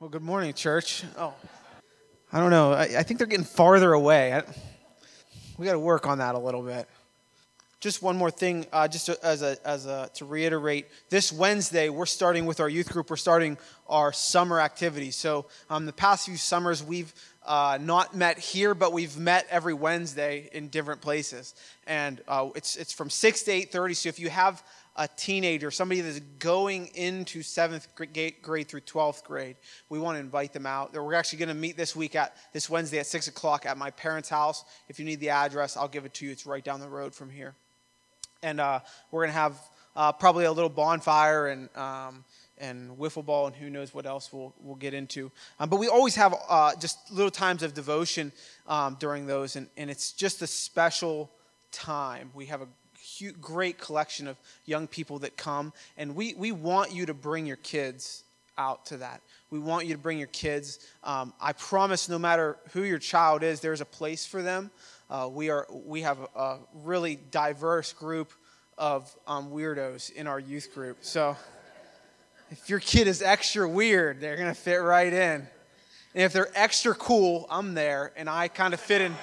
Well, good morning, church. I don't know. I think they're getting farther away. We got to work on that a little bit. Just one more thing, to reiterate. This Wednesday, we're starting with our youth group. We're starting our summer activities. So, the past few summers, we've not met here, but we've met every Wednesday in different places. And it's from 6 to 8:30. So if you have a teenager, somebody that's going into 7th grade through 12th grade, we want to invite them out. We're actually going to meet this Wednesday at 6 o'clock at my parents' house. If you need the address, I'll give it to you. It's right down the road from here. And we're going to have probably a little bonfire and wiffle ball and who knows what else we'll get into. But we always have just little times of devotion during those, and it's just a special time. We have a great collection of young people that come, and we want you to bring your kids out to that. We want you to bring your kids. I promise no matter who your child is, there's a place for them. We have a really diverse group of weirdos in our youth group. So if your kid is extra weird, they're going to fit right in. And if they're extra cool, I'm there, and I kind of fit in.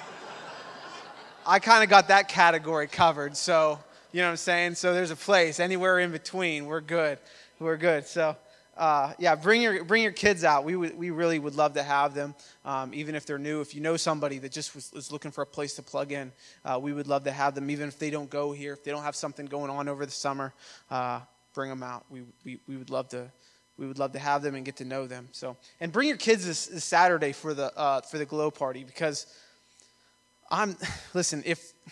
I kind of got that category covered, so you know what I'm saying? So there's a place. Anywhere in between, we're good. We're good. So, bring your kids out. We really would love to have them, even if they're new. If you know somebody that just was looking for a place to plug in, we would love to have them, even if they don't go here. If they don't have something going on over the summer, bring them out. We would love to. We would love to have them and get to know them. So, and bring your kids this Saturday for the glow party, because listen,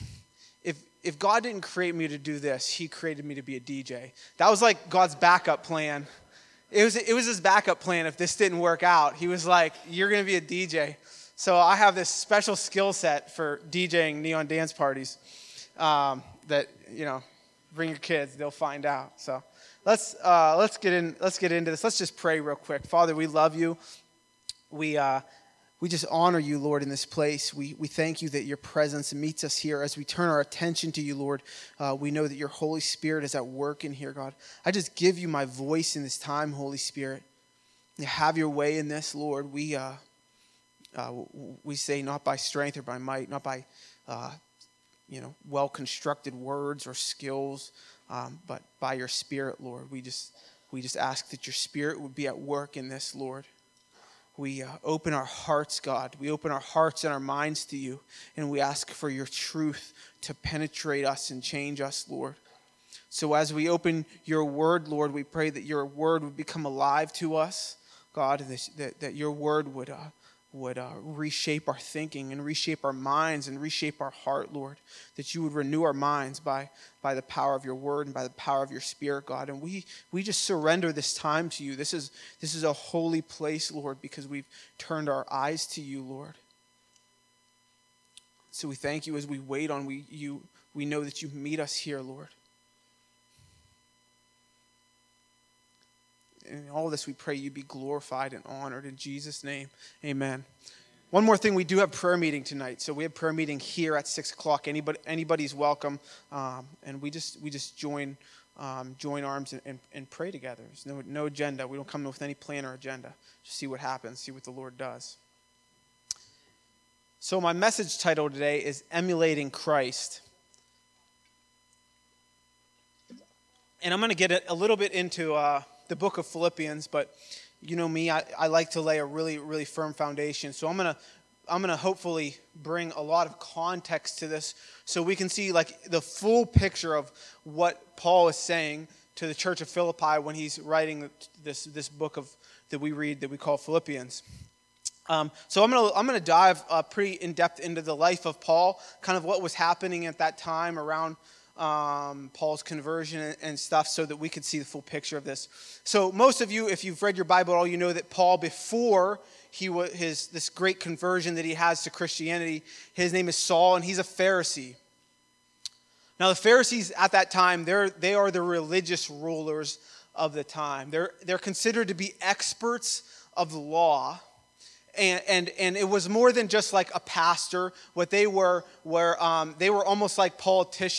if God didn't create me to do this, he created me to be a DJ. That was like God's backup plan. It was his backup plan if this didn't work out. He was like, you're going to be a DJ. So I have this special skill set for DJing neon dance parties that, bring your kids, they'll find out. So let's get into this. Let's just pray real quick. Father, we love you. We just honor you, Lord, in this place. We thank you that your presence meets us here as we turn our attention to you, Lord. We know that your Holy Spirit is at work in here, God. I just give you my voice in this time, Holy Spirit. Have your way in this, Lord. We say not by strength or by might, not by well-constructed words or skills, but by your Spirit, Lord. We just ask that your Spirit would be at work in this, Lord. We open our hearts, God. We open our hearts and our minds to you, and we ask for your truth to penetrate us and change us, Lord. So as we open your word, Lord, we pray that your word would become alive to us, God, that your word would reshape our thinking and reshape our minds and reshape our heart, Lord, that you would renew our minds by the power of your word and by the power of your Spirit, God. And we just surrender this time to you. This is a holy place, Lord, because we've turned our eyes to you, Lord. So we thank you as we wait on you. We know that you meet us here, Lord. In all this, we pray you be glorified and honored. In Jesus' name, amen. One more thing, we do have prayer meeting tonight. So we have prayer meeting here at 6 o'clock. Anybody's welcome. And we just join arms and pray together. There's no agenda. We don't come with any plan or agenda. Just see what happens, see what the Lord does. So my message title today is Emulating Christ. And I'm going to get a little bit into the book of Philippians, but you know me, I like to lay a really, really firm foundation. So I'm gonna hopefully bring a lot of context to this so we can see like the full picture of what Paul is saying to the church of Philippi when he's writing this book that we read that we call Philippians. So I'm gonna dive pretty in depth into the life of Paul, kind of what was happening at that time around Paul's conversion and stuff, so that we could see the full picture of this. So most of you, if you've read your Bible at all, you know that Paul, before this great conversion that he has to Christianity, his name is Saul, and he's a Pharisee. Now the Pharisees at that time, they are the religious rulers of the time. They're considered to be experts of the law. And it was more than just like a pastor. What they were almost like politician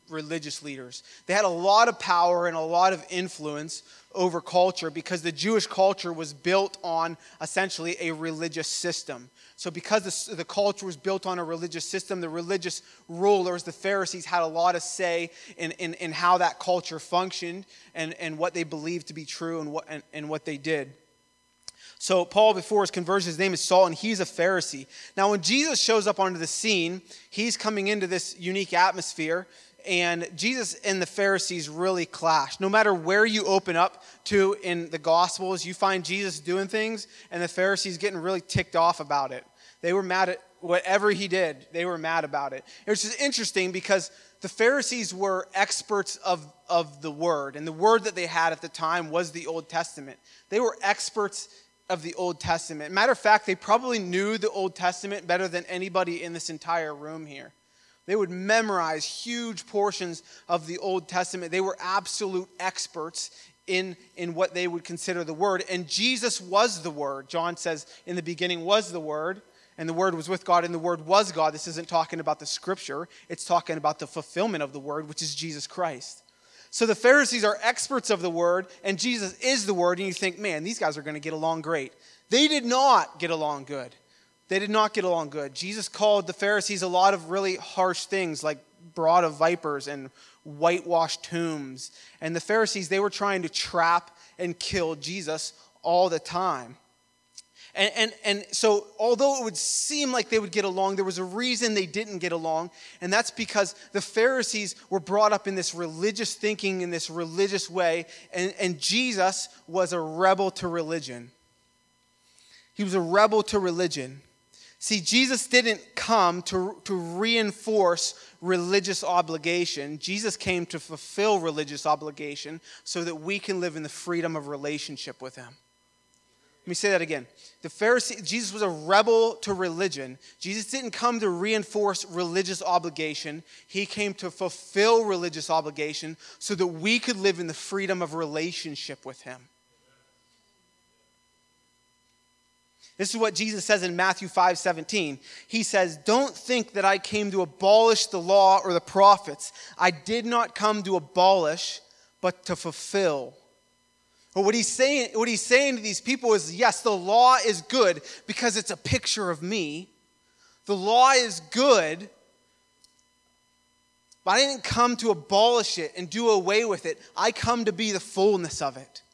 religious leaders. They had a lot of power and a lot of influence over culture because the Jewish culture was built on essentially a religious system. So because the culture was built on a religious system, the religious rulers, the Pharisees, had a lot of say in how that culture functioned and what they believed to be true and what they did. So Paul, before his conversion, his name is Saul, and he's a Pharisee. Now, when Jesus shows up onto the scene, he's coming into this unique atmosphere, and Jesus and the Pharisees really clash. No matter where you open up to in the Gospels, you find Jesus doing things, and the Pharisees getting really ticked off about it. They were mad at whatever he did. They were mad about it. It was just interesting because the Pharisees were experts of the Word, and the Word that they had at the time was the Old Testament. They were experts of the Old Testament. Matter of fact, they probably knew the Old Testament better than anybody in this entire room here. They would memorize huge portions of the Old Testament. They were absolute experts in what they would consider the Word. And Jesus was the Word. John says, in the beginning was the Word, and the Word was with God, and the Word was God. This isn't talking about the Scripture. It's talking about the fulfillment of the Word, which is Jesus Christ. So the Pharisees are experts of the Word, and Jesus is the Word, and you think, man, these guys are going to get along great. They did not get along good. They did not get along good. Jesus called the Pharisees a lot of really harsh things, like brood of vipers and whitewashed tombs. And the Pharisees, they were trying to trap and kill Jesus all the time. And so although it would seem like they would get along, there was a reason they didn't get along, and that's because the Pharisees were brought up in this religious thinking, in this religious way, and Jesus was a rebel to religion. He was a rebel to religion. See, Jesus didn't come to reinforce religious obligation. Jesus came to fulfill religious obligation so that we can live in the freedom of relationship with him. Let me say that again. Jesus was a rebel to religion. Jesus didn't come to reinforce religious obligation. He came to fulfill religious obligation so that we could live in the freedom of relationship with him. This is what Jesus says in Matthew 5:17. He says, "Don't think that I came to abolish the law or the prophets. I did not come to abolish, but to fulfill." But what he's saying to these people is, yes, the law is good because it's a picture of me. The law is good, but I didn't come to abolish it and do away with it. I come to be the fullness of it.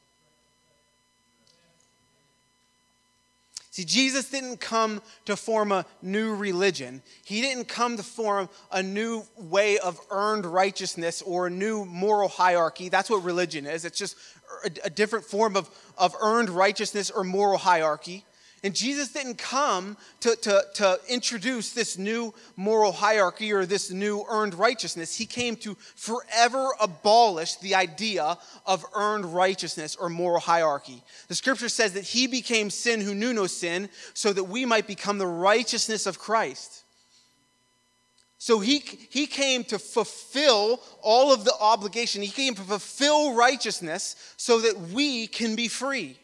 See, Jesus didn't come to form a new religion. He didn't come to form a new way of earned righteousness or a new moral hierarchy. That's what religion is. It's just a different form of earned righteousness or moral hierarchy. And Jesus didn't come to introduce this new moral hierarchy or this new earned righteousness. He came to forever abolish the idea of earned righteousness or moral hierarchy. The scripture says that he became sin who knew no sin so that we might become the righteousness of Christ. So he came to fulfill all of the obligation. He came to fulfill righteousness so that we can be free.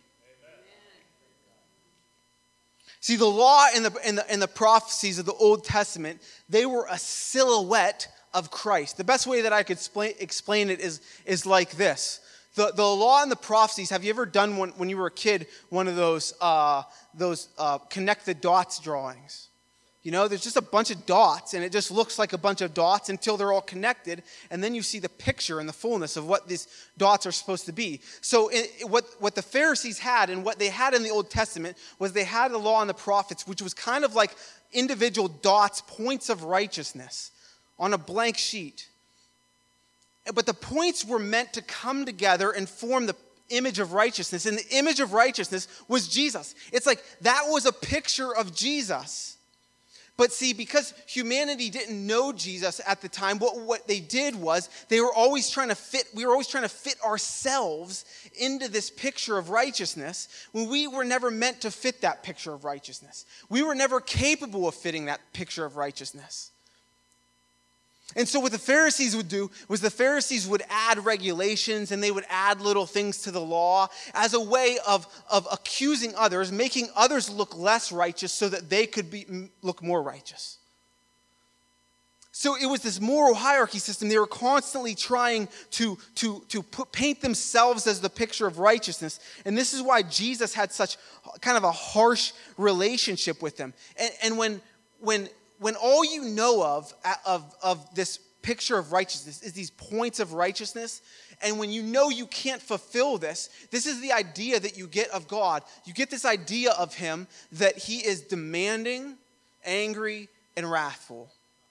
See, the law and the prophecies of the Old Testament, they were a silhouette of Christ. The best way that I could explain it is like this. The law and the prophecies, have you ever done one when you were a kid, one of those connect the dots drawings? You know, there's just a bunch of dots, and it just looks like a bunch of dots until they're all connected, and then you see the picture and the fullness of what these dots are supposed to be. So what the Pharisees had and what they had in the Old Testament was they had the law and the prophets, which was kind of like individual dots, points of righteousness on a blank sheet. But the points were meant to come together and form the image of righteousness, and the image of righteousness was Jesus. It's like that was a picture of Jesus. But see, because humanity didn't know Jesus at the time, what they did was we were always trying to fit ourselves into this picture of righteousness when we were never meant to fit that picture of righteousness. We were never capable of fitting that picture of righteousness. And so what the Pharisees would do was the Pharisees would add regulations and they would add little things to the law as a way of accusing others, making others look less righteous so that they could look more righteous. So it was this moral hierarchy system. They were constantly trying to paint themselves as the picture of righteousness. And this is why Jesus had such kind of a harsh relationship with them. And when all you know of this picture of righteousness is these points of righteousness, and when you know you can't fulfill this is the idea that you get of God. You get this idea of him that he is demanding, angry, and wrathful.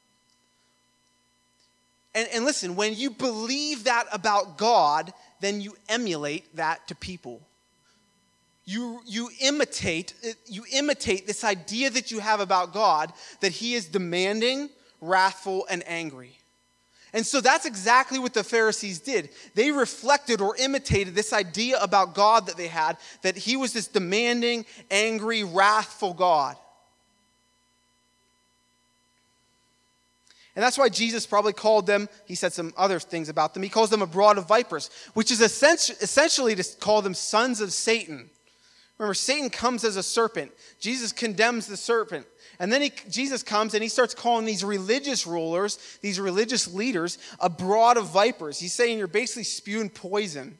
And listen, when you believe that about God, then you emulate that to people. You imitate this idea that you have about God, that he is demanding, wrathful, and angry. And so that's exactly what the Pharisees did. They reflected or imitated this idea about God that they had, that he was this demanding, angry, wrathful God. And that's why Jesus probably called them, he said some other things about them, he calls them a brood of vipers, which is essentially to call them sons of Satan. Remember, Satan comes as a serpent. Jesus condemns the serpent. And then Jesus comes and he starts calling these religious rulers, these religious leaders, a brood of vipers. He's saying you're basically spewing poison.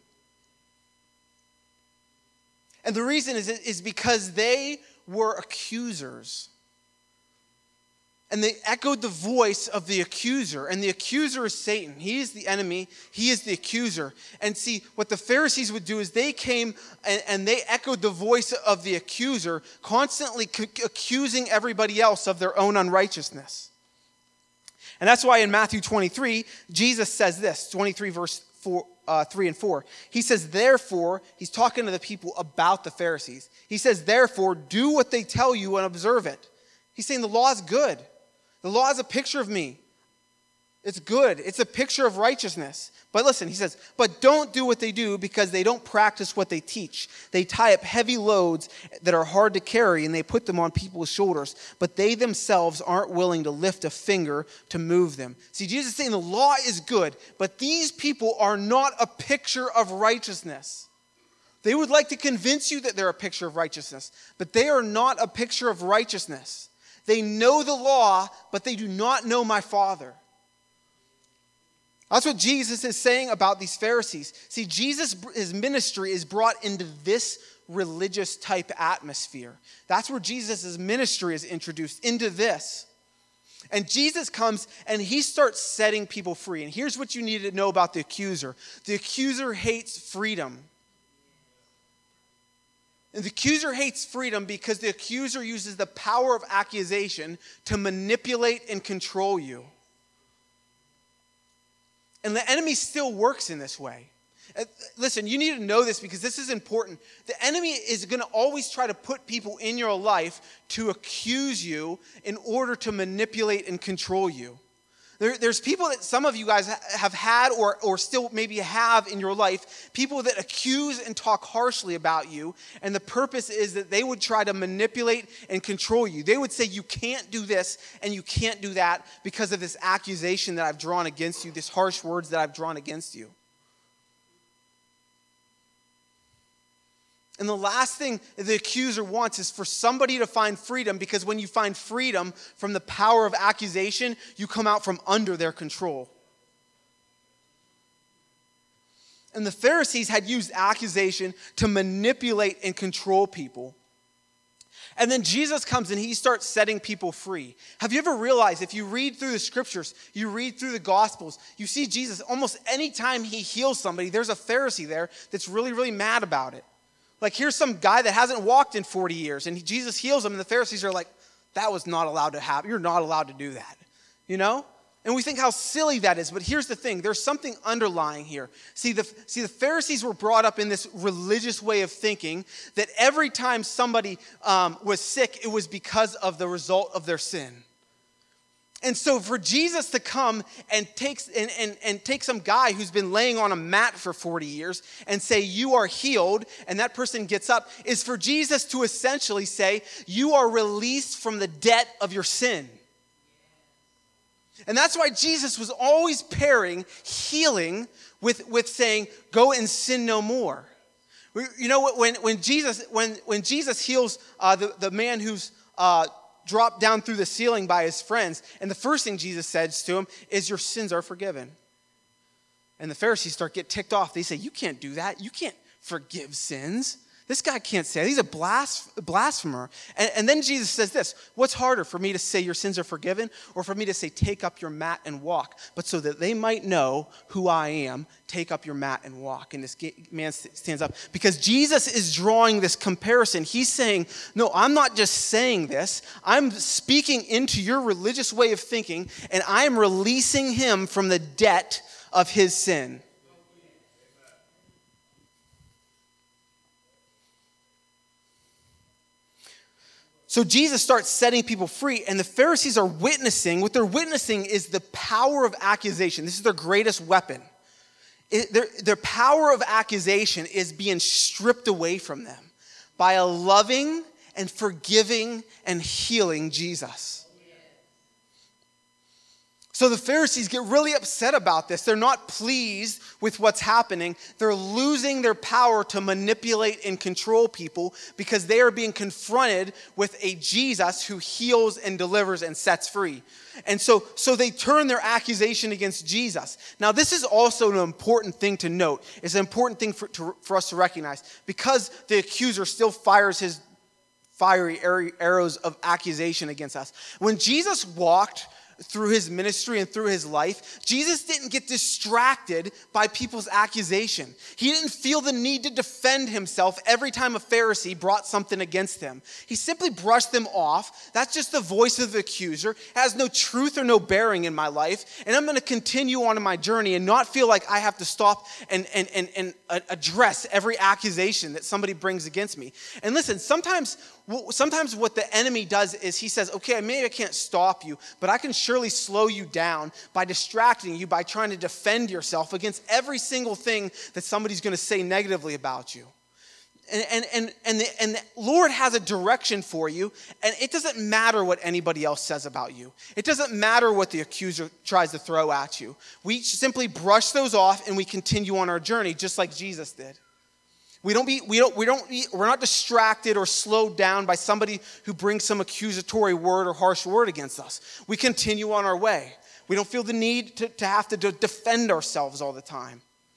And the reason is because they were accusers. And they echoed the voice of the accuser. And the accuser is Satan. He is the enemy. He is the accuser. And see, what the Pharisees would do is they came and they echoed the voice of the accuser, constantly accusing everybody else of their own unrighteousness. And that's why in Matthew 23, Jesus says this, 23 verse 3 and 4. He says, therefore, he's talking to the people about the Pharisees. He says, therefore, do what they tell you and observe it. He's saying the law is good. The law is a picture of me. It's good. It's a picture of righteousness. But listen, he says, but don't do what they do because they don't practice what they teach. They tie up heavy loads that are hard to carry and they put them on people's shoulders, but they themselves aren't willing to lift a finger to move them. See, Jesus is saying the law is good, but these people are not a picture of righteousness. They would like to convince you that they're a picture of righteousness, but they are not a picture of righteousness. They know the law, but they do not know my Father. That's what Jesus is saying about these Pharisees. See, his ministry is brought into this religious type atmosphere. That's where Jesus' ministry is introduced, into this. And Jesus comes and he starts setting people free. And here's what you need to know about the accuser. The accuser hates freedom. And the accuser hates freedom because the accuser uses the power of accusation to manipulate and control you. And the enemy still works in this way. Listen, you need to know this because this is important. The enemy is going to always try to put people in your life to accuse you in order to manipulate and control you. There's people that some of you guys have had or still maybe have in your life, people that accuse and talk harshly about you, and the purpose is that they would try to manipulate and control you. They would say you can't do this and you can't do that because of this accusation that I've drawn against you, this harsh words that I've drawn against you. And the last thing the accuser wants is for somebody to find freedom, because when you find freedom from the power of accusation, you come out from under their control. And the Pharisees had used accusation to manipulate and control people. And then Jesus comes and he starts setting people free. Have you ever realized, if you read through the scriptures, you read through the gospels, you see Jesus, almost any time he heals somebody, there's a Pharisee there that's really, really mad about it. Like, here's some guy that hasn't walked in 40 years, and Jesus heals him, and the Pharisees are like, that was not allowed to happen. You're not allowed to do that, you know? And we think how silly that is, but here's the thing. There's something underlying here. See, the Pharisees were brought up in this religious way of thinking that every time somebody was sick, it was because of the result of their sin. And so for Jesus to come and take some guy who's been laying on a mat for 40 years and say, you are healed, and that person gets up, is for Jesus to essentially say, you are released from the debt of your sin. And that's why Jesus was always pairing healing with saying, go and sin no more. You know, when Jesus heals the man who's dropped down through the ceiling by his friends. And the first thing Jesus says to him is, your sins are forgiven. And the Pharisees start getting ticked off. They say, you can't do that. You can't forgive sins. This guy can't say that. He's a blasphemer. And then Jesus says this, what's harder, for me to say your sins are forgiven, or for me to say take up your mat and walk? But so that they might know who I am, take up your mat and walk. And this man stands up. Because Jesus is drawing this comparison. He's saying, no, I'm not just saying this. I'm speaking into your religious way of thinking, and I'm releasing him from the debt of his sin. So Jesus starts setting people free, and the Pharisees are witnessing. What they're witnessing is the power of accusation. This is their greatest weapon. Their power of accusation is being stripped away from them by a loving and forgiving and healing Jesus. So the Pharisees get really upset about this. They're not pleased with what's happening. They're losing their power to manipulate and control people because they are being confronted with a Jesus who heals and delivers and sets free. And so they turn their accusation against Jesus. Now, this is also an important thing to note. It's an important thing for us to recognize. Because the accuser still fires his fiery arrows of accusation against us. When Jesus walked through his ministry and through his life, Jesus didn't get distracted by people's accusation. He didn't feel the need to defend himself every time a Pharisee brought something against him. He simply brushed them off. That's just the voice of the accuser. It has no truth or no bearing in my life, and I'm going to continue on in my journey and not feel like I have to stop and address every accusation that somebody brings against me. And listen, sometimes what the enemy does is he says, okay, maybe I can't stop you, but I can surely slow you down by distracting you, by trying to defend yourself against every single thing that somebody's going to say negatively about you. And the Lord has a direction for you, and it doesn't matter what anybody else says about you. It doesn't matter what the accuser tries to throw at you. We simply brush those off and we continue on our journey just like Jesus did. We're not distracted or slowed down by somebody who brings some accusatory word or harsh word against us. We continue on our way. We don't feel the need to have to defend ourselves all the time.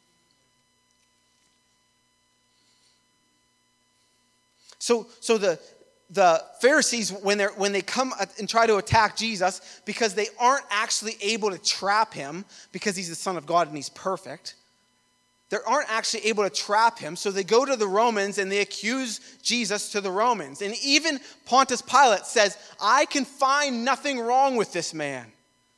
So the Pharisees, when they come and try to attack Jesus, because they aren't actually able to trap him because he's the Son of God and he's perfect, they aren't actually able to trap him, so they go to the Romans and they accuse Jesus to the Romans. And even Pontius Pilate says, I can find nothing wrong with this man.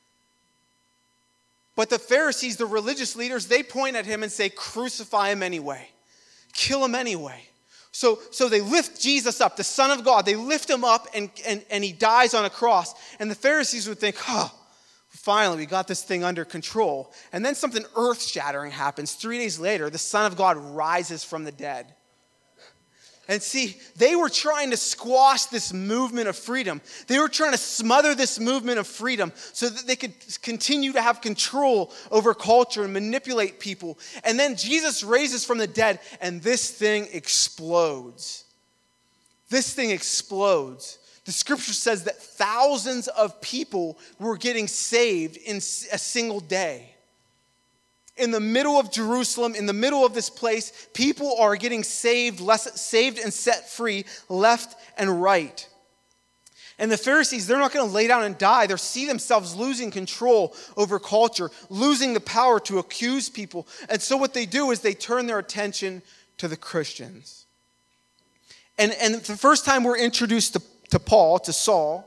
But the Pharisees, the religious leaders, they point at him and say, crucify him anyway. Kill him anyway. So they lift Jesus up, the Son of God. They lift him up and he dies on a cross. And the Pharisees would think, finally, we got this thing under control. And then something earth-shattering happens. 3 days later, the Son of God rises from the dead. And see, they were trying to squash this movement of freedom. They were trying to smother this movement of freedom so that they could continue to have control over culture and manipulate people. And then Jesus raises from the dead, and this thing explodes. This thing explodes. The scripture says that thousands of people were getting saved in a single day. In the middle of Jerusalem, in the middle of this place, people are getting saved and set free left and right. And the Pharisees, they're not going to lay down and die. They see themselves losing control over culture, losing the power to accuse people. And so what they do is they turn their attention to the Christians. And the first time we're introduced to Paul, to Saul,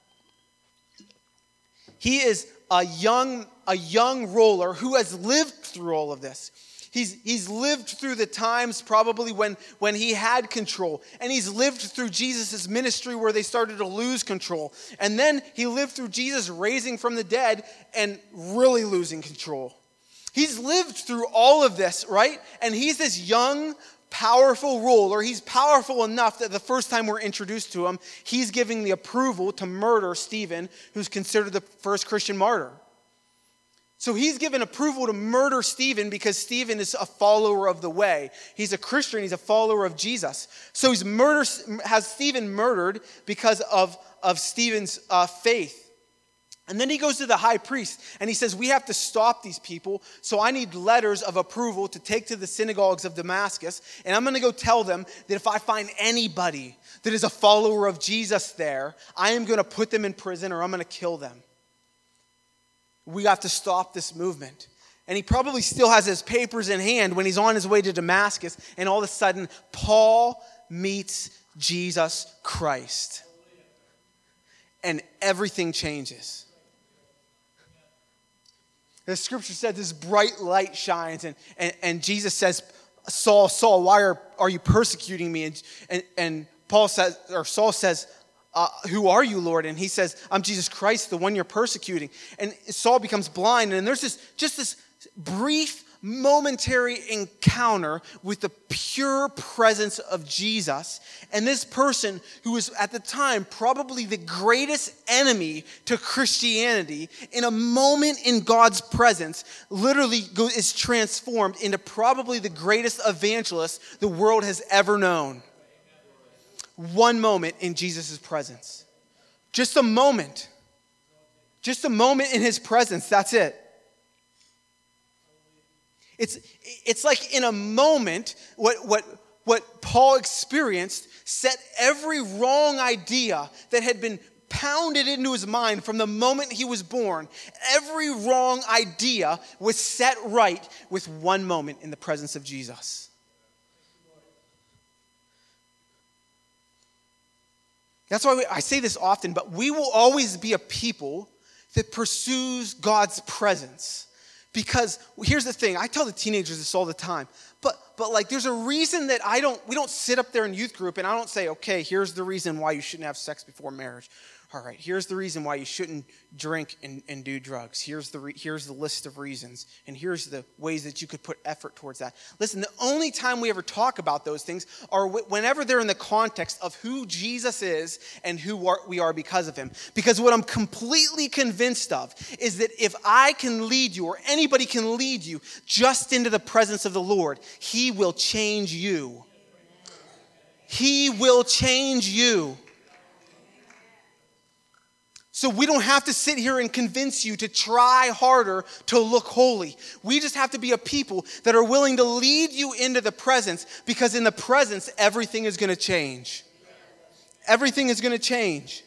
he is a young ruler who has lived through all of this. He's lived through the times probably when he had control. And he's lived through Jesus' ministry where they started to lose control. And then he lived through Jesus raising from the dead and really losing control. He's lived through all of this, right? And he's this young, powerful ruler. He's powerful enough that the first time we're introduced to him, he's giving the approval to murder Stephen, who's considered the first Christian martyr. So he's given approval to murder Stephen because Stephen is a follower of the way. He's a Christian. He's a follower of Jesus. So has Stephen murdered because of of Stephen's faith. And then he goes to the high priest and he says, we have to stop these people. So I need letters of approval to take to the synagogues of Damascus. And I'm going to go tell them that if I find anybody that is a follower of Jesus there, I am going to put them in prison or I'm going to kill them. We have to stop this movement. And he probably still has his papers in hand when he's on his way to Damascus. And all of a sudden, Paul meets Jesus Christ. And everything changes. The scripture said this bright light shines, and Jesus says, Saul, Saul, why are you persecuting me? And Paul says, or Saul says, who are you, Lord? And he says, I'm Jesus Christ, the one you're persecuting. And Saul becomes blind, and there's this brief, momentary encounter with the pure presence of Jesus. And this person, who was at the time probably the greatest enemy to Christianity, in a moment in God's presence, literally is transformed into probably the greatest evangelist the world has ever known. One moment in Jesus' presence. Just a moment. Just a moment in his presence. That's it. It's like in a moment, what Paul experienced set every wrong idea that had been pounded into his mind from the moment he was born. Every wrong idea was set right with one moment in the presence of Jesus. That's why I say this often, but we will always be a people that pursues God's presence. Because here's the thing, I tell the teenagers this all the time, but like there's a reason that we don't sit up there in youth group and I don't say, okay, here's the reason why you shouldn't have sex before marriage. All right, here's the reason why you shouldn't drink and do drugs. Here's the list of reasons, and here's the ways that you could put effort towards that. Listen, the only time we ever talk about those things are whenever they're in the context of who Jesus is and who we are because of him. Because what I'm completely convinced of is that if I can lead you, or anybody can lead you, just into the presence of the Lord, he will change you. He will change you. So we don't have to sit here and convince you to try harder to look holy. We just have to be a people that are willing to lead you into the presence, because in the presence, everything is going to change. Everything is going to change.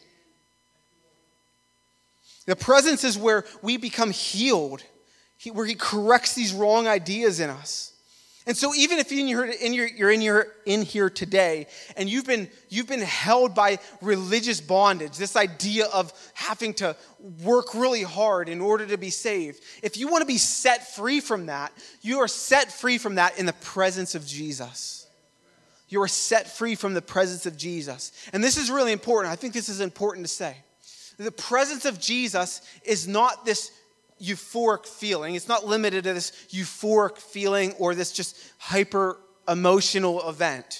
The presence is where we become healed, where he corrects these wrong ideas in us. And so even if you're in here today and you've been held by religious bondage, this idea of having to work really hard in order to be saved, if you want to be set free from that, you are set free from that in the presence of Jesus. You are set free from the presence of Jesus. And this is really important. I think this is important to say. The presence of Jesus is not this euphoric feeling. It's not limited to this euphoric feeling or this just hyper emotional event.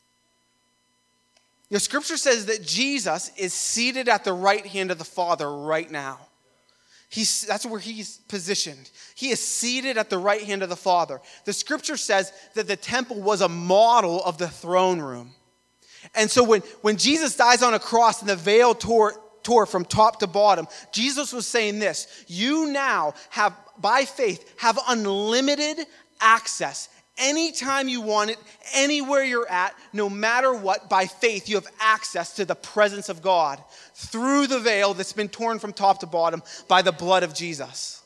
The scripture says that Jesus is seated at the right hand of the Father right now. That's where he's positioned. He is seated at the right hand of the Father. The scripture says that the temple was a model of the throne room. And so when Jesus dies on a cross and the veil tore from top to bottom, Jesus was saying this: you now have, by faith, have unlimited access. Anytime you want it, anywhere you're at, no matter what, by faith, you have access to the presence of God through the veil that's been torn from top to bottom by the blood of Jesus.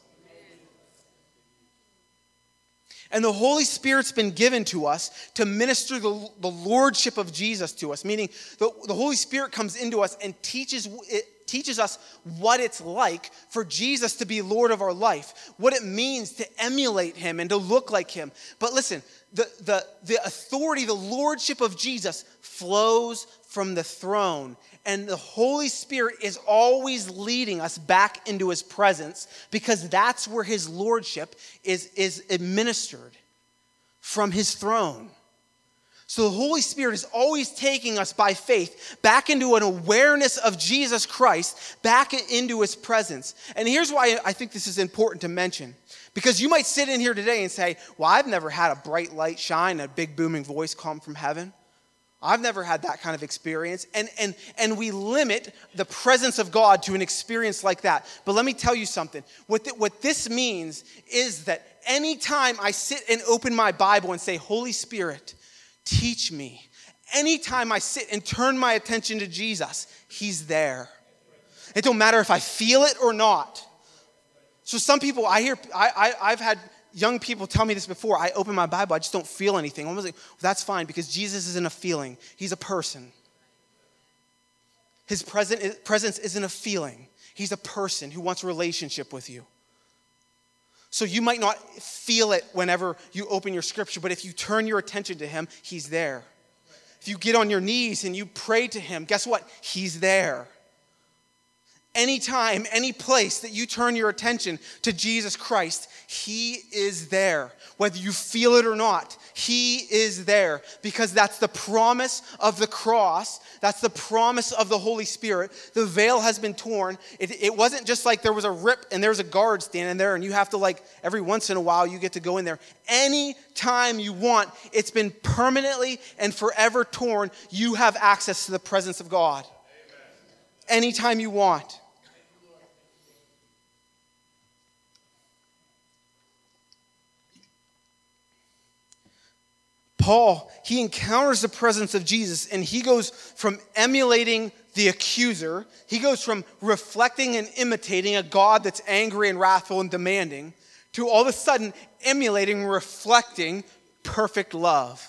And the Holy Spirit's been given to us to minister the lordship of Jesus to us, meaning the Holy Spirit comes into us and teaches us what it's like for Jesus to be Lord of our life, what it means to emulate him and to look like him. But listen, the authority, the lordship of Jesus flows from the throne. And the Holy Spirit is always leading us back into his presence, because that's where his lordship is administered, from his throne. So the Holy Spirit is always taking us by faith back into an awareness of Jesus Christ, back into his presence. And here's why I think this is important to mention. Because you might sit in here today and say, well, I've never had a bright light shine, a big booming voice come from heaven. I've never had that kind of experience. And we limit the presence of God to an experience like that. But let me tell you something. What this means is that anytime I sit and open my Bible and say, Holy Spirit, teach me. Anytime I sit and turn my attention to Jesus, he's there. It don't matter if I feel it or not. So some people, I've had young people tell me this before. I open my Bible, I just don't feel anything. I'm like, well, that's fine because Jesus isn't a feeling. He's a person. His presence isn't a feeling. He's a person who wants a relationship with you. So you might not feel it whenever you open your scripture, but if you turn your attention to him, he's there. If you get on your knees and you pray to him, guess what? He's there. Anytime, any place that you turn your attention to Jesus Christ, he is there. Whether you feel it or not, he is there. Because that's the promise of the cross. That's the promise of the Holy Spirit. The veil has been torn. It wasn't just like there was a rip and there's a guard standing there and you have to every once in a while you get to go in there. Anytime you want, it's been permanently and forever torn. You have access to the presence of God. Amen. Anytime you want. Paul, he encounters the presence of Jesus and he goes from emulating the accuser, he goes from reflecting and imitating a God that's angry and wrathful and demanding, to all of a sudden emulating and reflecting perfect love.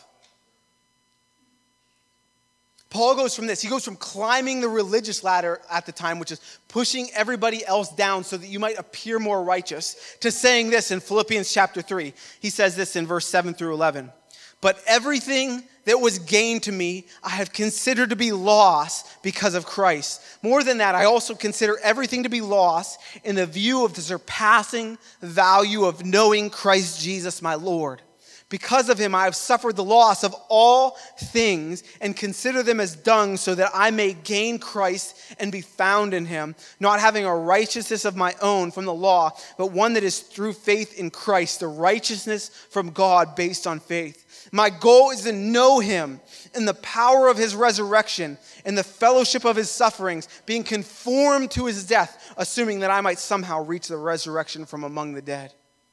Paul goes from this, he goes from climbing the religious ladder at the time, which is pushing everybody else down so that you might appear more righteous, to saying this in Philippians chapter 3. He says this in verse 7 through 11. But everything that was gained to me, I have considered to be loss because of Christ. More than that, I also consider everything to be loss in the view of the surpassing value of knowing Christ Jesus my Lord. Because of him, I have suffered the loss of all things and consider them as dung so that I may gain Christ and be found in him, not having a righteousness of my own from the law, but one that is through faith in Christ, the righteousness from God based on faith. My goal is to know him in the power of his resurrection, in the fellowship of his sufferings, being conformed to his death, assuming that I might somehow reach the resurrection from among the dead.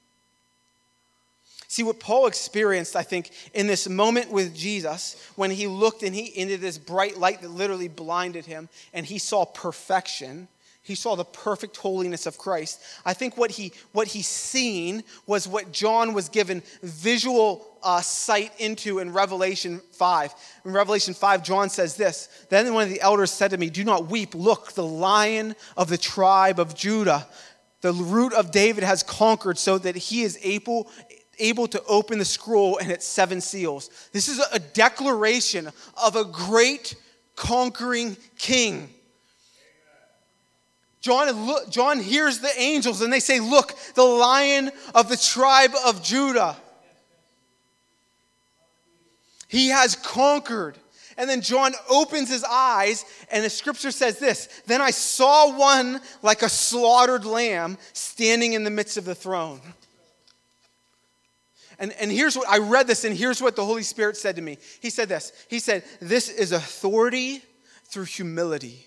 See, what Paul experienced, I think, in this moment with Jesus, when he looked and he into this bright light that literally blinded him, and he saw perfection, he saw the perfect holiness of Christ. I think what he seen was what John was given visual sight into in Revelation 5. In Revelation 5, John says this, Then one of the elders said to me, Do not weep. Look, the Lion of the tribe of Judah, the root of David has conquered so that he is able to open the scroll and its 7 seals. This is a declaration of a great conquering king. John hears the angels and they say, look, the Lion of the tribe of Judah. He has conquered. And then John opens his eyes and the scripture says this, Then I saw one like a slaughtered lamb standing in the midst of the throne. And here's what, I read this and here's what the Holy Spirit said to me. He said this, he said, this is authority through humility.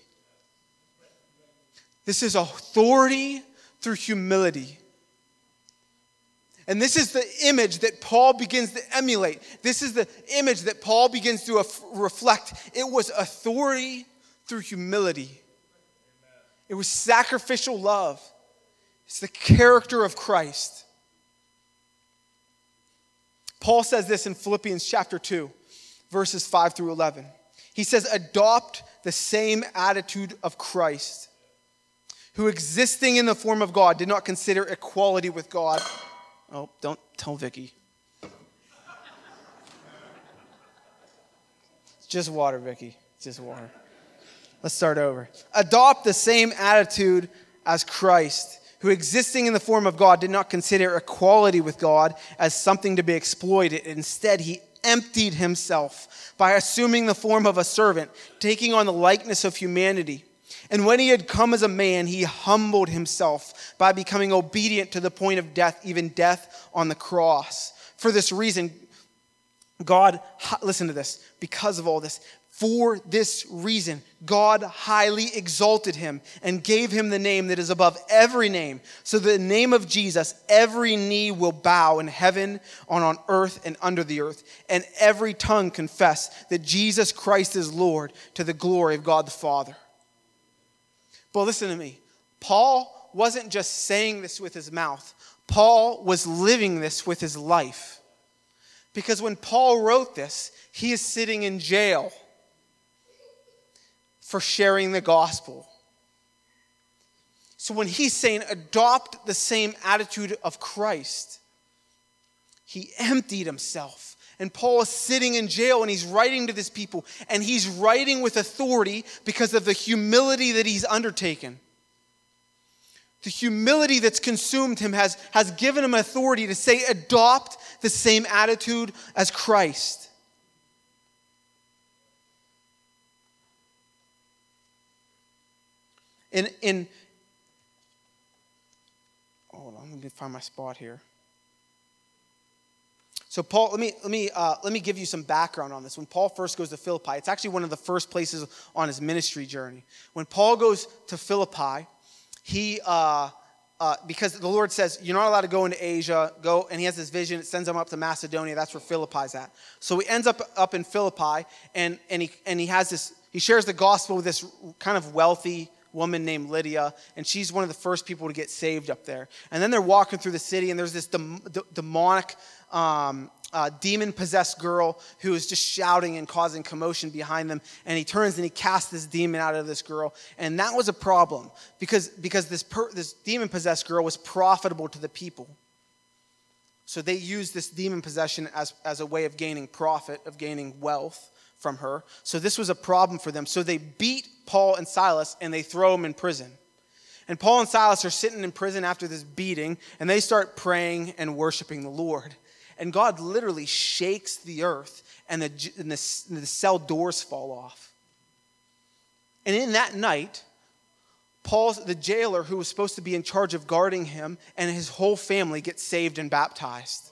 This is authority through humility. And this is the image that Paul begins to emulate. This is the image that Paul begins to reflect. It was authority through humility. It was sacrificial love. It's the character of Christ. Paul says this in Philippians chapter 2, verses 5 through 11. He says, adopt the same attitude of Christ, who existing in the form of God did not consider equality with God. Oh, don't tell Vicky. It's just water, Vicky. It's just water. Let's start over. Adopt the same attitude as Christ, who existing in the form of God did not consider equality with God as something to be exploited. Instead, he emptied himself by assuming the form of a servant, taking on the likeness of humanity. And when he had come as a man, he humbled himself by becoming obedient to the point of death, even death on the cross. For this reason, God, listen to this, because of all this, for this reason, God highly exalted him and gave him the name that is above every name. So the name of Jesus, every knee will bow in heaven, on earth, and under the earth, and every tongue confess that Jesus Christ is Lord, to the glory of God the Father. But listen to me. Paul wasn't just saying this with his mouth. Paul was living this with his life. Because when Paul wrote this, he is sitting in jail for sharing the gospel. So when he's saying adopt the same attitude of Christ, he emptied himself. And Paul is sitting in jail and he's writing to this people, and he's writing with authority because of the humility that he's undertaken. The humility that's consumed him has given him authority to say, adopt the same attitude as Christ. Hold on, let me find my spot here. So Paul, let me give you some background on this. When Paul first goes to Philippi, it's actually one of the first places on his ministry journey. When Paul goes to Philippi, he because the Lord says you're not allowed to go into Asia, go, and he has this vision. It sends him up to Macedonia. That's where Philippi's at. So he ends up in Philippi, and he has this. He shares the gospel with this kind of wealthy woman named Lydia, and she's one of the first people to get saved up there. And then they're walking through the city, and there's this demonic, demon-possessed girl who is just shouting and causing commotion behind them. And he turns and he casts this demon out of this girl. And that was a problem because this demon-possessed girl was profitable to the people. So they used this demon possession as a way of gaining profit, of gaining wealth from her. So this was a problem for them. So they beat Paul and Silas and they throw them in prison. And Paul and Silas are sitting in prison after this beating, and they start praying and worshiping the Lord. And God literally shakes the earth, and the cell doors fall off. And in that night, the jailer who was supposed to be in charge of guarding him and his whole family get saved and baptized.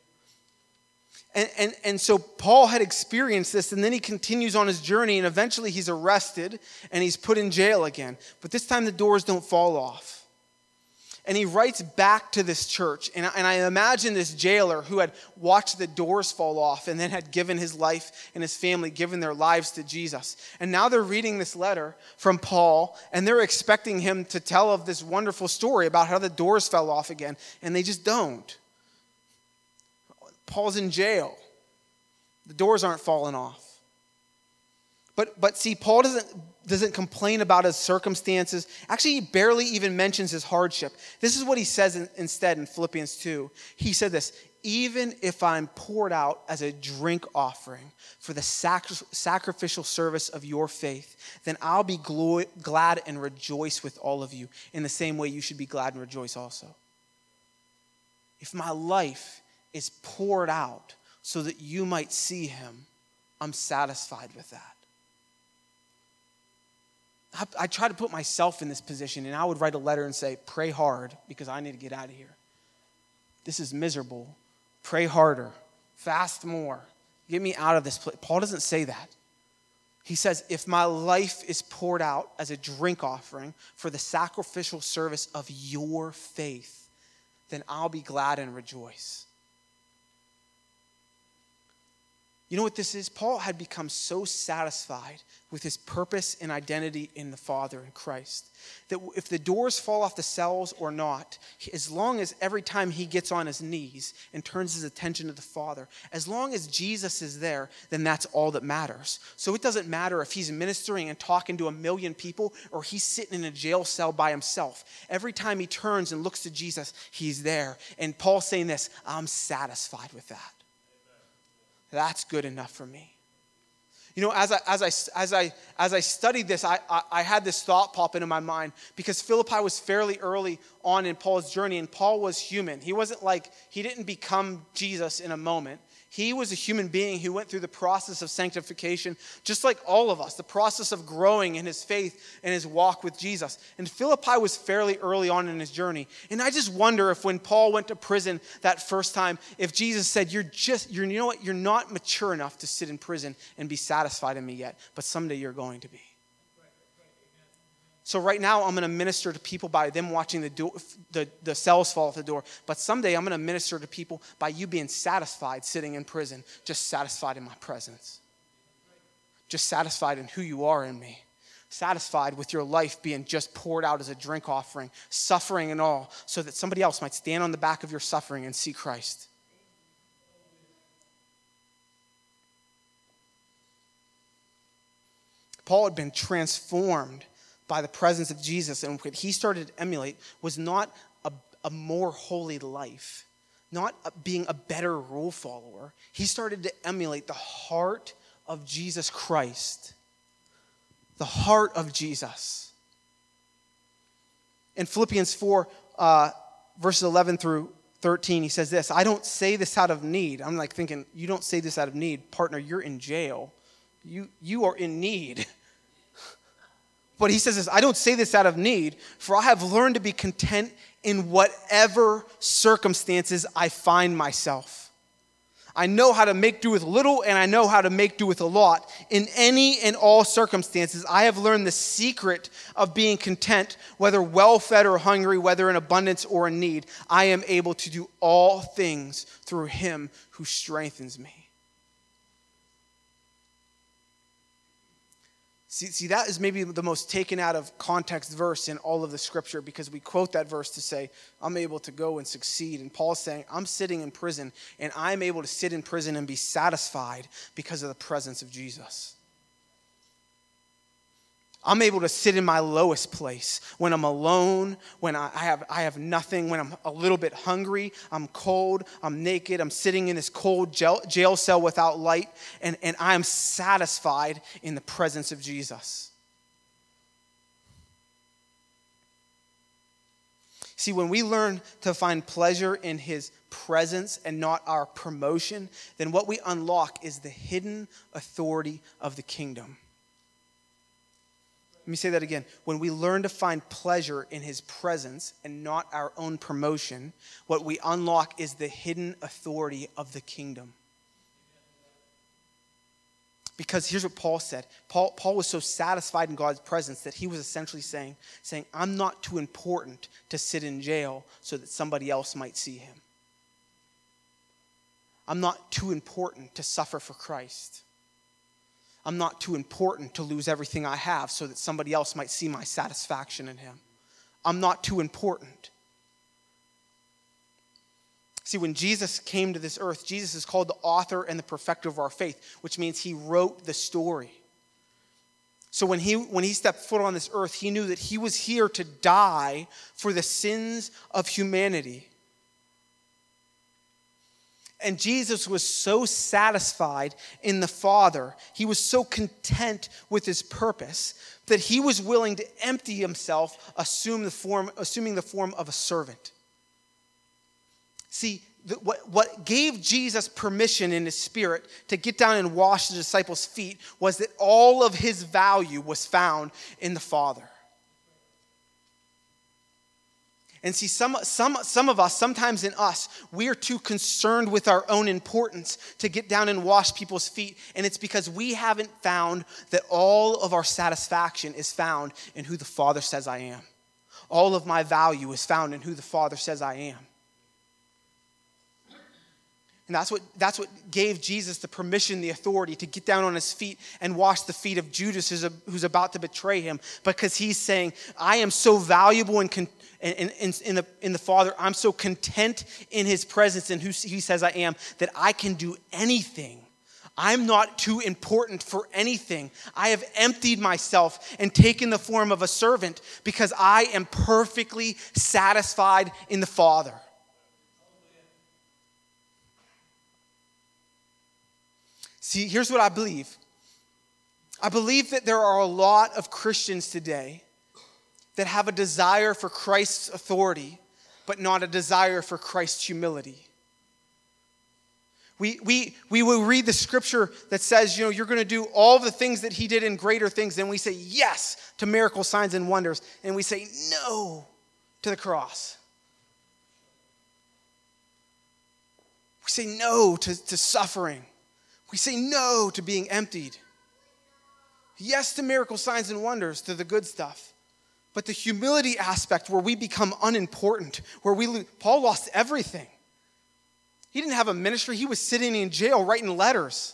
And so Paul had experienced this, and then he continues on his journey, and eventually he's arrested and he's put in jail again. But this time the doors don't fall off. And he writes back to this church, and I imagine this jailer who had watched the doors fall off and then had given his life and his family, given their lives to Jesus. And now they're reading this letter from Paul, and they're expecting him to tell of this wonderful story about how the doors fell off again, and they just don't. Paul's in jail. The doors aren't falling off. But see, Paul doesn't complain about his circumstances. Actually, he barely even mentions his hardship. This is what he says instead in Philippians 2. He said this, even if I'm poured out as a drink offering for the sacrificial service of your faith, then I'll be glad and rejoice with all of you in the same way you should be glad and rejoice also. If my life is poured out so that you might see him, I'm satisfied with that. I try to put myself in this position, and I would write a letter and say, pray hard because I need to get out of here. This is miserable. Pray harder. Fast more. Get me out of this place. Paul doesn't say that. He says, if my life is poured out as a drink offering for the sacrificial service of your faith, then I'll be glad and rejoice. You know what this is? Paul had become so satisfied with his purpose and identity in the Father in Christ that if the doors fall off the cells or not, as long as every time he gets on his knees and turns his attention to the Father, as long as Jesus is there, then that's all that matters. So it doesn't matter if he's ministering and talking to 1 million people or he's sitting in a jail cell by himself. Every time he turns and looks to Jesus, he's there. And Paul's saying this, I'm satisfied with that. That's good enough for me. You know, as I studied this, I had this thought pop into my mind because Philippi was fairly early on in Paul's journey, and Paul was human. He wasn't like, he didn't become Jesus in a moment. He was a human being who went through the process of sanctification, just like all of us, the process of growing in his faith and his walk with Jesus. And Philippi was fairly early on in his journey. And I just wonder if when Paul went to prison that first time, if Jesus said, you know what, you're not mature enough to sit in prison and be satisfied in me yet, but someday you're going to be. So right now, I'm going to minister to people by them watching the cells fall off the door. But someday, I'm going to minister to people by you being satisfied sitting in prison, just satisfied in my presence. Just satisfied in who you are in me. Satisfied with your life being just poured out as a drink offering, suffering and all, so that somebody else might stand on the back of your suffering and see Christ. Paul had been transformed by the presence of Jesus, and what he started to emulate was not a more holy life, not being a better rule follower. He started to emulate the heart of Jesus Christ, the heart of Jesus. In Philippians 4, verses 11 through 13, he says this, I don't say this out of need. I'm like thinking, you don't say this out of need. Partner, you're in jail. You are in need. But he says this, I don't say this out of need, for I have learned to be content in whatever circumstances I find myself. I know how to make do with little, and I know how to make do with a lot. In any and all circumstances, I have learned the secret of being content, whether well-fed or hungry, whether in abundance or in need. I am able to do all things through him who strengthens me. See, that is maybe the most taken out of context verse in all of the scripture, because we quote that verse to say, I'm able to go and succeed. And Paul's saying, I'm sitting in prison, and I'm able to sit in prison and be satisfied because of the presence of Jesus. I'm able to sit in my lowest place when I'm alone, when I have nothing, when I'm a little bit hungry, I'm cold, I'm naked, I'm sitting in this cold jail cell without light, and I'm satisfied in the presence of Jesus. See, when we learn to find pleasure in his presence and not our promotion, then what we unlock is the hidden authority of the kingdom. Let me say that again. When we learn to find pleasure in his presence and not our own promotion, what we unlock is the hidden authority of the kingdom. Because here's what Paul said. Paul was so satisfied in God's presence that he was essentially saying, I'm not too important to sit in jail so that somebody else might see him. I'm not too important to suffer for Christ. I'm not too important to lose everything I have so that somebody else might see my satisfaction in him. I'm not too important. See, when Jesus came to this earth, Jesus is called the author and the perfecter of our faith, which means he wrote the story. So when he stepped foot on this earth, he knew that he was here to die for the sins of humanity. And Jesus was so satisfied in the Father, he was so content with his purpose, that he was willing to empty himself, assuming the form of a servant. See, what gave Jesus permission in his spirit to get down and wash the disciples' feet was that all of his value was found in the Father. And see, some of us, sometimes in us, we are too concerned with our own importance to get down and wash people's feet. And it's because we haven't found that all of our satisfaction is found in who the Father says I am. All of my value is found in who the Father says I am. And that's what gave Jesus the permission, the authority to get down on his feet and wash the feet of Judas who's about to betray him. Because he's saying, I am so valuable in the Father. I'm so content in his presence and who he says I am that I can do anything. I'm not too important for anything. I have emptied myself and taken the form of a servant because I am perfectly satisfied in the Father. See, here's what I believe. I believe that there are a lot of Christians today that have a desire for Christ's authority, but not a desire for Christ's humility. We will read the scripture that says, you're going to do all the things that he did and greater things. And we say yes to miracle signs and wonders. And we say no to the cross. We say no to suffering. We say no to being emptied. Yes to miracle signs and wonders, to the good stuff. But the humility aspect where we become unimportant, where Paul lost everything. He didn't have a ministry. He was sitting in jail writing letters.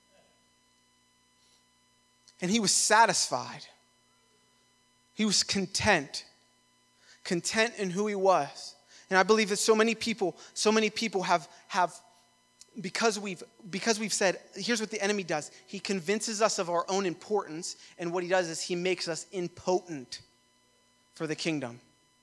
And he was satisfied. He was content. Content in who he was. And I believe that so many people have because we've said, here's what the enemy does. He convinces us of our own importance, and what he does is he makes us impotent for the kingdom.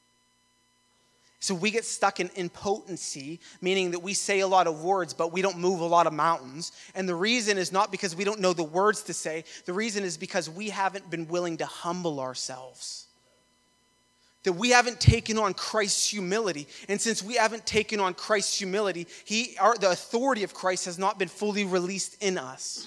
So we get stuck in impotency, meaning that we say a lot of words, but we don't move a lot of mountains. And the reason is not because we don't know the words to say. The reason is because we haven't been willing to humble ourselves. That we haven't taken on Christ's humility. And since we haven't taken on Christ's humility, the authority of Christ has not been fully released in us.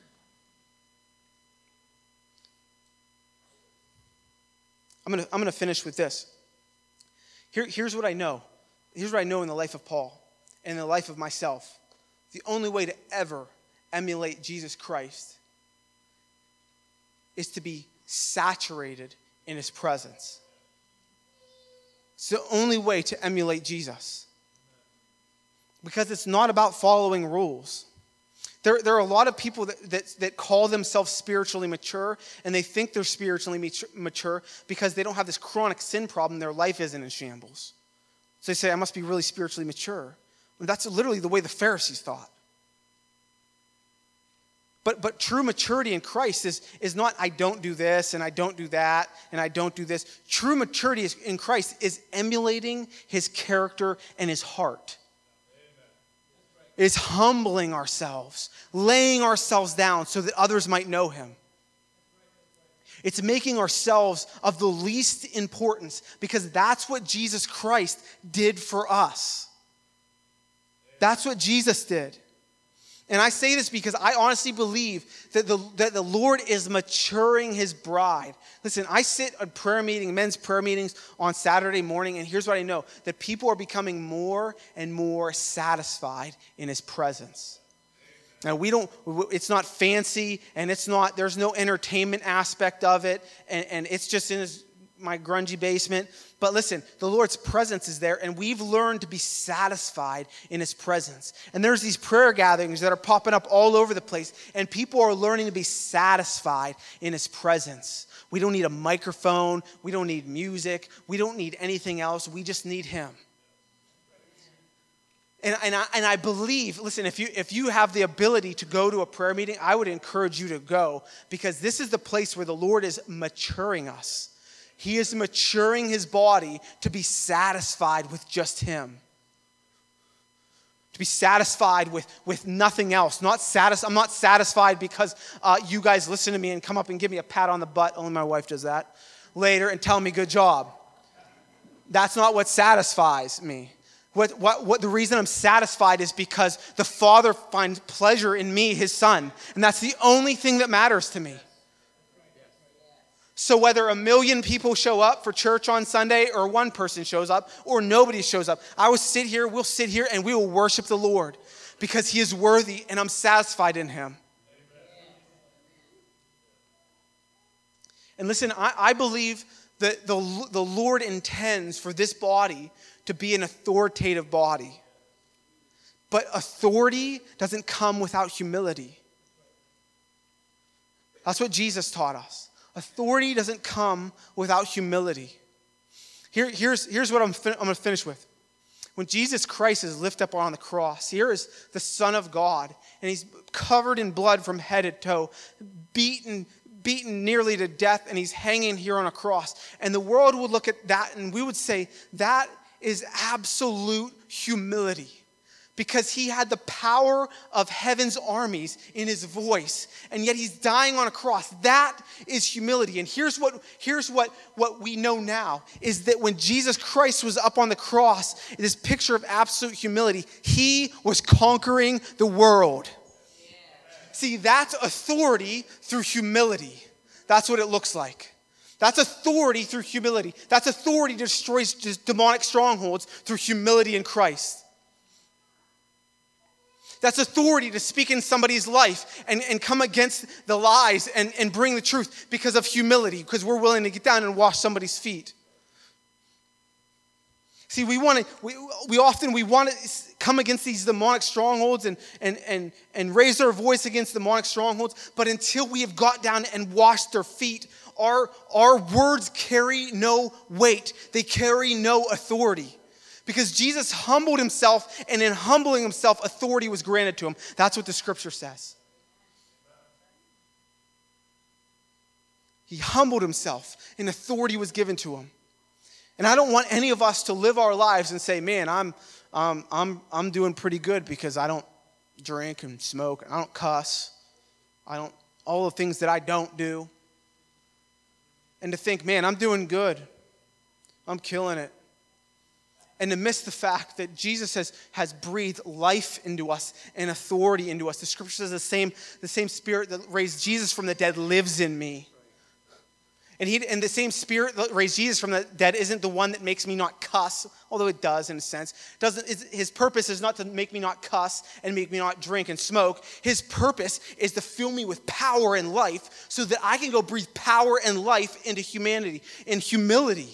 I'm going to finish with this. Here's what I know. Here's what I know in the life of Paul and in the life of myself. The only way to ever emulate Jesus Christ is to be saturated in his presence. It's the only way to emulate Jesus. Because it's not about following rules. There are a lot of people that call themselves spiritually mature, and they think they're spiritually mature because they don't have this chronic sin problem. Their life isn't in shambles. So they say, I must be really spiritually mature. And that's literally the way the Pharisees thought. But true maturity in Christ is not, I don't do this, and I don't do that, and I don't do this. True maturity in Christ is emulating his character and his heart. Is humbling ourselves, laying ourselves down so that others might know him. It's making ourselves of the least importance because that's what Jesus Christ did for us. That's what Jesus did. And I say this because I honestly believe that the Lord is maturing his bride. Listen, I sit at men's prayer meetings on Saturday morning, and here's what I know, that people are becoming more and more satisfied in his presence. Now, it's not fancy, and there's no entertainment aspect of it, and it's just in my grungy basement. But listen, the Lord's presence is there, and we've learned to be satisfied in his presence. And there's these prayer gatherings that are popping up all over the place, and people are learning to be satisfied in his presence. We don't need a microphone. We don't need music. We don't need anything else. We just need him. And I believe, listen, if you have the ability to go to a prayer meeting, I would encourage you to go, because this is the place where the Lord is maturing us. He is maturing his body to be satisfied with just him. To be satisfied with nothing else. I'm not satisfied because you guys listen to me and come up and give me a pat on the butt. Only my wife does that. Later and tell me good job. That's not what satisfies me. What the reason I'm satisfied is because the Father finds pleasure in me, his Son. And that's the only thing that matters to me. So whether 1 million people show up for church on Sunday or one person shows up or nobody shows up, we'll sit here and we will worship the Lord because he is worthy and I'm satisfied in him. And listen, I believe that the Lord intends for this body to be an authoritative body. But authority doesn't come without humility. That's what Jesus taught us. Authority doesn't come without humility. Here's what I'm going to finish with. When Jesus Christ is lifted up on the cross, here is the Son of God, and he's covered in blood from head to toe, beaten nearly to death, and he's hanging here on a cross. And the world would look at that, and we would say, that is absolute humility. because he had the power of heaven's armies in his voice, and yet he's dying on a cross. That is humility. And here's what we know now, is that when Jesus Christ was up on the cross, this picture of absolute humility, he was conquering the world. See, that's authority through humility. That's what it looks like. That's authority through humility. That's authority to destroy demonic strongholds through humility in Christ. That's authority to speak in somebody's life and come against the lies and bring the truth because of humility, because we're willing to get down and wash somebody's feet. See, we often want to come against these demonic strongholds and raise our voice against demonic strongholds, but until we have got down and washed their feet, our words carry no weight. They carry no authority. Because Jesus humbled himself, and in humbling himself, authority was granted to him. That's what the scripture says. He humbled himself, and authority was given to him. And I don't want any of us to live our lives and say, man, I'm doing pretty good because I don't drink and smoke, and I don't cuss, all the things that I don't do. And to think, man, I'm doing good. I'm killing it. And to miss the fact that Jesus has breathed life into us and authority into us. The scripture says the same spirit that raised Jesus from the dead lives in me. And the same spirit that raised Jesus from the dead isn't the one that makes me not cuss, although it does in a sense. His purpose is not to make me not cuss and make me not drink and smoke. His purpose is to fill me with power and life so that I can go breathe power and life into humanity in humility.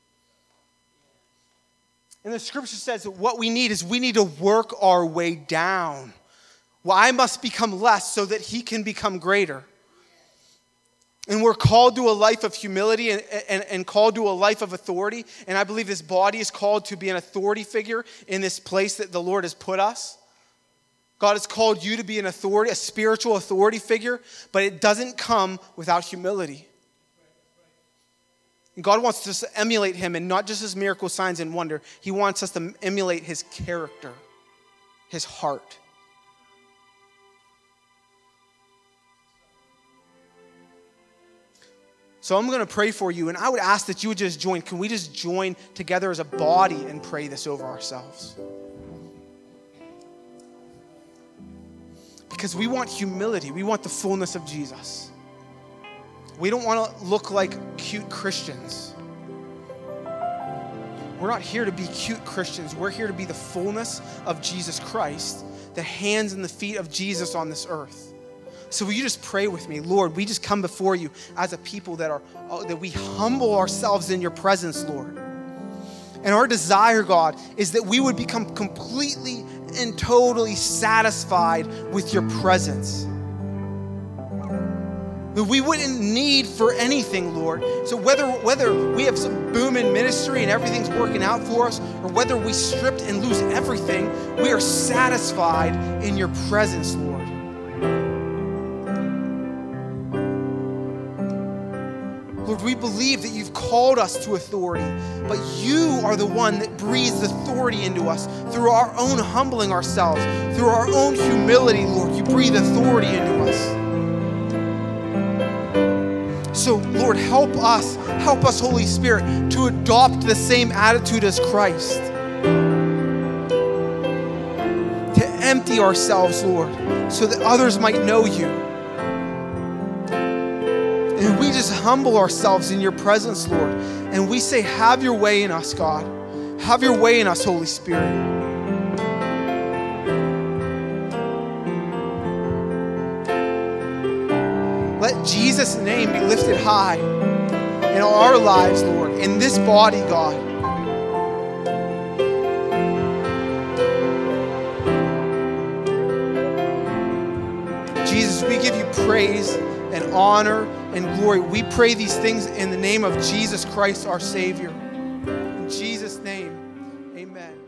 And the scripture says that what we need to work our way down. Well, I must become less so that he can become greater. And we're called to a life of humility and called to a life of authority. And I believe this body is called to be an authority figure in this place that the Lord has put us. God has called you to be an authority, a spiritual authority figure, but it doesn't come without humility. And God wants us to emulate him, and not just his miracle signs and wonder. He wants us to emulate his character, his heart. So I'm going to pray for you, and I would ask that you would just join. Can we just join together as a body and pray this over ourselves? Because we want humility. We want the fullness of Jesus. We don't want to look like cute Christians. We're not here to be cute Christians. We're here to be the fullness of Jesus Christ, the hands and the feet of Jesus on this earth. So will you just pray with me? Lord, we just come before you as a people that we humble ourselves in your presence, Lord. And our desire, God, is that we would become completely and totally satisfied with your presence. That we wouldn't need for anything, Lord. So whether we have some boom in ministry and everything's working out for us, or whether we stripped and lose everything, we are satisfied in your presence, Lord. Lord, we believe that you've called us to authority, but you are the one that breathes authority into us through our own humbling ourselves, through our own humility, Lord. You breathe authority into us. So, Lord, help us, Holy Spirit, to adopt the same attitude as Christ. To empty ourselves, Lord, so that others might know you. And we just humble ourselves in your presence, Lord. And we say, have your way in us, God. Have your way in us, Holy Spirit. Let Jesus' name be lifted high in our lives, Lord, in this body, God. Jesus, we give you praise and honor and glory. We pray these things in the name of Jesus Christ, our Savior. In Jesus' name, amen.